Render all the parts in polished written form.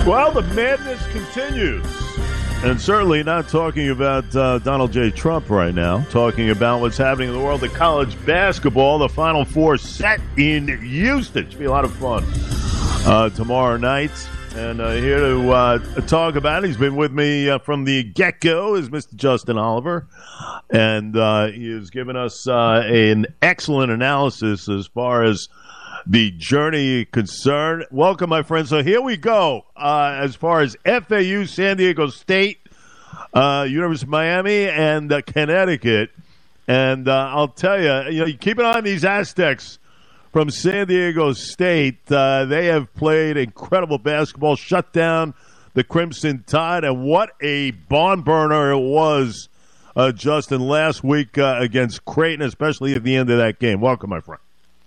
Well, the madness continues. And certainly not talking about Donald J. Trump right now. Talking about what's happening in the world of college basketball. The Final Four set in Houston. Should be a lot of fun tomorrow night. And here to talk about it, he's been with me from the get-go, is Mr. Justin Oliver. And he has given us an excellent analysis as far as the journey concerned. Welcome, my friend. So here we go. As far as FAU, San Diego State, University of Miami, and Connecticut. And I'll tell you, you keep an eye on these Aztecs from San Diego State. They have played incredible basketball, shut down the Crimson Tide, and what a barn burner it was, Justin, last week against Creighton, especially at the end of that game. Welcome, my friend.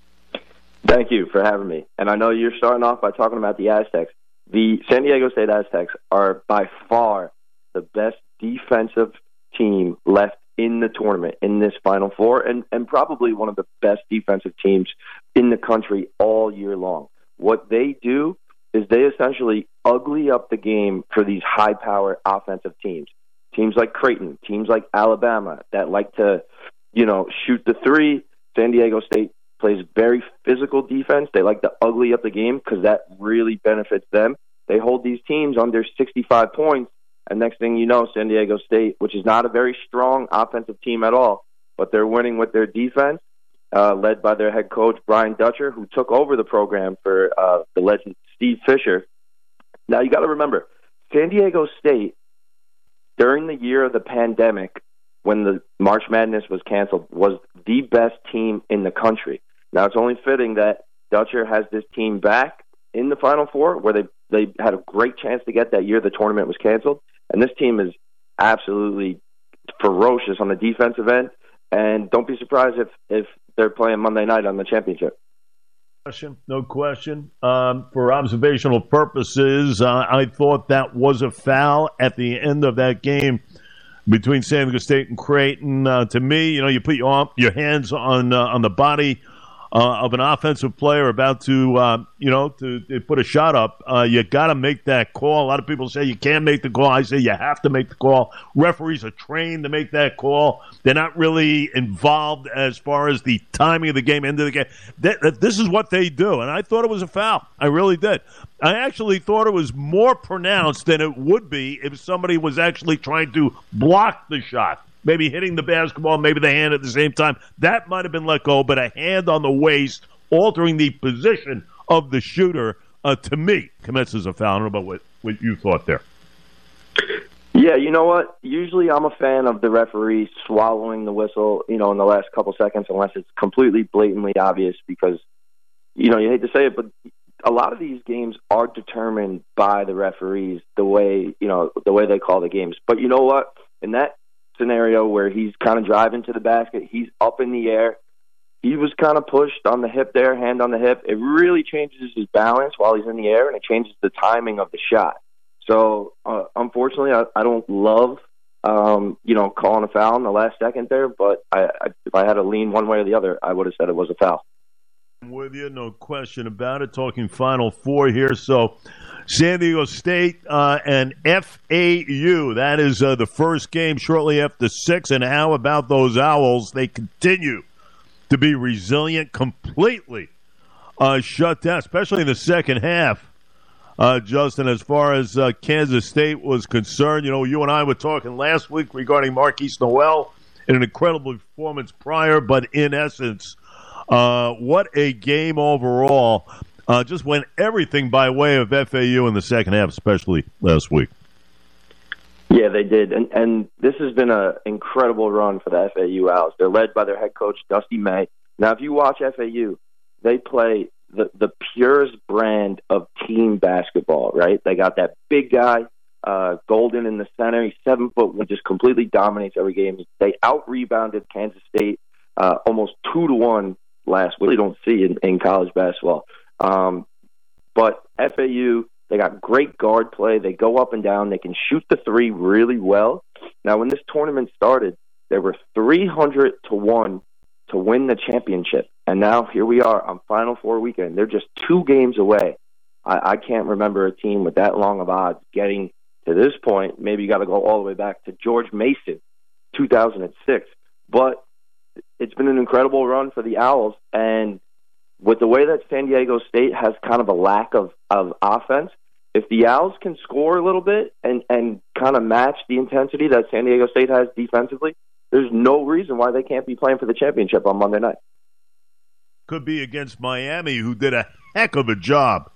Thank you for having me. And I know you're starting off by talking about the Aztecs. The San Diego State Aztecs are by far the best defensive team left in the tournament in this Final Four, and probably one of the best defensive teams in the country all year long. What they do is they essentially ugly up the game for these high-power offensive teams. Teams like Creighton, teams like Alabama that like to, shoot the three. San Diego State plays very physical defense. They like to ugly up the game because that really benefits them. They hold these teams under 65 points, and next thing you know, San Diego State, which is not a very strong offensive team at all, but they're winning with their defense, led by their head coach, Brian Dutcher, who took over the program for the legend Steve Fisher. Now, you got to remember, San Diego State, during the year of the pandemic, when the March Madness was canceled, was the best team in the country. Now, it's only fitting that Dutcher has this team back in the Final Four, where they had a great chance to get that year the tournament was canceled. And this team is absolutely ferocious on the defensive end. And don't be surprised if they're playing Monday night on the championship. No question. For observational purposes, I thought that was a foul at the end of that game between San Diego State and Creighton. To me, you put your hands on the body of an offensive player about to put a shot up. You got to make that call. A lot of people say you can't make the call. I say you have to make the call. Referees are trained to make that call. They're not really involved as far as the timing of the game, end of the game. This is what they do, and I thought it was a foul. I really did. I actually thought it was more pronounced than it would be if somebody was actually trying to block the shot. Maybe hitting the basketball, maybe the hand at the same time. That might have been let go, but a hand on the waist, altering the position of the shooter, to me, commences a foul. I don't know about what you thought there. Yeah, you know what? Usually I'm a fan of the referee swallowing the whistle, in the last couple seconds, unless it's completely blatantly obvious, because, you hate to say it, but a lot of these games are determined by the referees, the way they call the games. But you know what? In that scenario where he's kind of driving to the basket, he's up in the air, he was kind of pushed on the hip there, hand on the hip. It really changes his balance while he's in the air, and it changes the timing of the shot. So unfortunately, I don't love calling a foul in the last second there, but if I had to lean one way or the other, I would have said it was a foul. I'm with you, no question about it. Talking Final Four here, so San Diego State and FAU. That is the first game shortly after 6. And how about those Owls? They continue to be resilient, completely shut down, especially in the second half. Justin, as far as Kansas State was concerned, you and I were talking last week regarding Marquise Noel in an incredible performance prior, but in essence, what a game overall. Just went everything by way of FAU in the second half, especially last week. Yeah, they did. And this has been an incredible run for the FAU Owls. They're led by their head coach, Dusty May. Now, if you watch FAU, they play the purest brand of team basketball, right? They got that big guy, Golden in the center. He's 7 foot, just completely dominates every game. They out-rebounded Kansas State almost 2-1 last week. We don't see in college basketball. But FAU, they got great guard play. They go up and down. They can shoot the three really well. Now, when this tournament started, there were 300-1 to win the championship. And now here we are on Final Four weekend. They're just 2 games away I can't remember a team with that long of odds getting to this point. Maybe you got to go all the way back to George Mason, 2006. But it's been an incredible run for the Owls, and with the way that San Diego State has kind of a lack of offense, if the Owls can score a little bit and kind of match the intensity that San Diego State has defensively, there's no reason why they can't be playing for the championship on Monday night. Could be against Miami, who did a heck of a job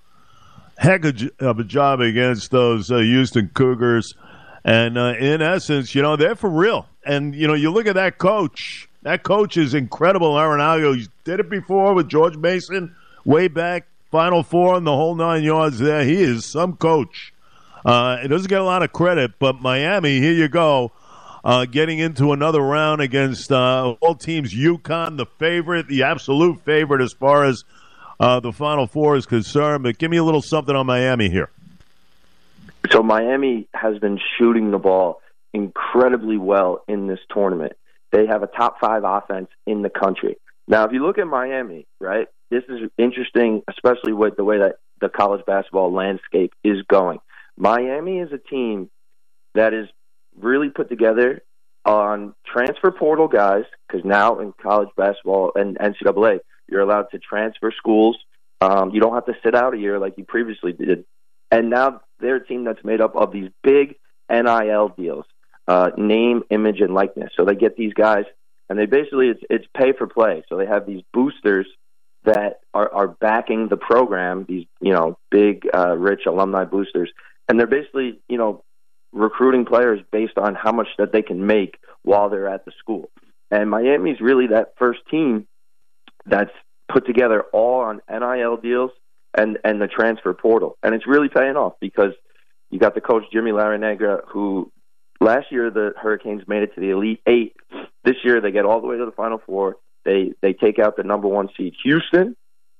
against those Houston Cougars. And in essence, they're for real. And, you look at that coach. That coach is incredible, Arenado. He did it before with George Mason, way back, Final Four and the whole 9 yards there. He is some coach. It doesn't get a lot of credit, but Miami, here you go, getting into another round against all teams. UConn, the favorite, the absolute favorite as far as the Final Four is concerned. But give me a little something on Miami here. So Miami has been shooting the ball incredibly well in this tournament. They have a top 5 offense in the country. Now, if you look at Miami, right, this is interesting, especially with the way that the college basketball landscape is going. Miami is a team that is really put together on transfer portal guys, because now in college basketball and NCAA, you're allowed to transfer schools. You don't have to sit out a year like you previously did. And now they're a team that's made up of these big NIL deals. Name, image, and likeness. So they get these guys, and they basically it's pay for play. So they have these boosters that are backing the program. These big rich alumni boosters, and they're basically recruiting players based on how much that they can make while they're at the school. And Miami's really that first team that's put together all on NIL deals and the transfer portal, and it's really paying off because you got the coach Jimmy Larrañaga, who last year the Hurricanes made it to the Elite Eight. This year they get all the way to the Final Four. They take out the number 1 seed Houston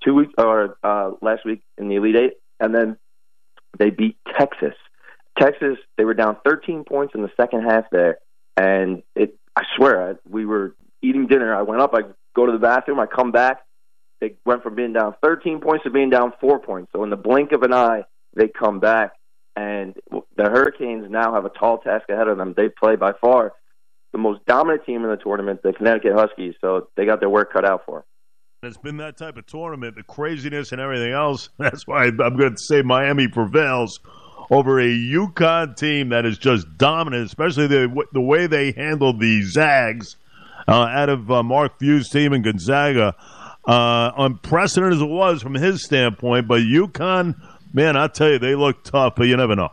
last week in the Elite Eight, and then they beat Texas. Texas, they were down 13 points in the second half there, and I swear, we were eating dinner. I went up, I go to the bathroom, I come back. They went from being down 13 points to being down 4 points. So in the blink of an eye, they come back. And the Hurricanes now have a tall task ahead of them. They play by far the most dominant team in the tournament, the Connecticut Huskies, so they got their work cut out for them. It's been that type of tournament, the craziness and everything else. That's why I'm going to say Miami prevails over a UConn team that is just dominant, especially the way they handled the Zags out of Mark Few's team in Gonzaga. Unprecedented as it was from his standpoint, but UConn, man, I'll tell you, they look tough, but you never know.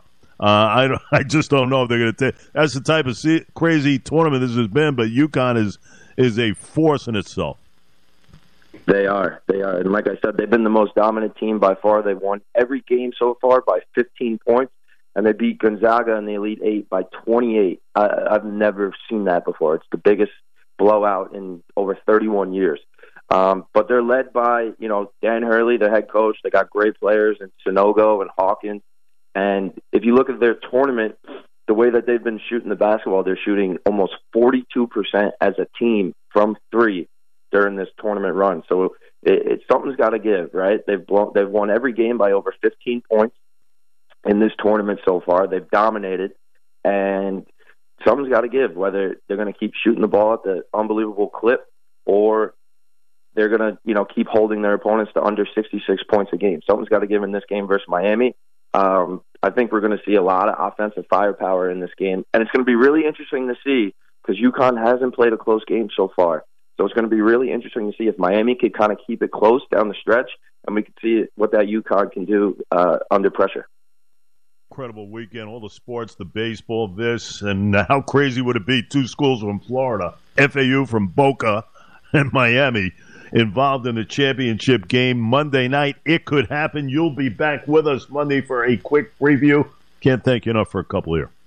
I just don't know if they're going to take. That's the type of crazy tournament this has been, but UConn is a force in itself. They are. And like I said, they've been the most dominant team by far. They've won every game so far by 15 points, and they beat Gonzaga in the Elite Eight by 28. I've never seen that before. It's the biggest blowout in over 31 years. But they're led by, Dan Hurley, the head coach. They got great players in Sanogo and Hawkins. And if you look at their tournament, the way that they've been shooting the basketball, they're shooting almost 42% as a team from three during this tournament run. So something's got to give, right? They've won every game by over 15 points in this tournament so far. They've dominated, and something's got to give, whether they're going to keep shooting the ball at the unbelievable clip or they're going to, keep holding their opponents to under 66 points a game. Something's got to give in this game versus Miami. I think we're going to see a lot of offensive firepower in this game, and it's going to be really interesting to see because UConn hasn't played a close game so far. So it's going to be really interesting to see if Miami could kind of keep it close down the stretch, and we could see what that UConn can do under pressure. Incredible weekend, all the sports, the baseball, this, and how crazy would it be? Two schools from Florida, FAU from Boca and Miami, involved in the championship game Monday night. It could happen. You'll be back with us Monday for a quick preview. Can't thank you enough for a couple here.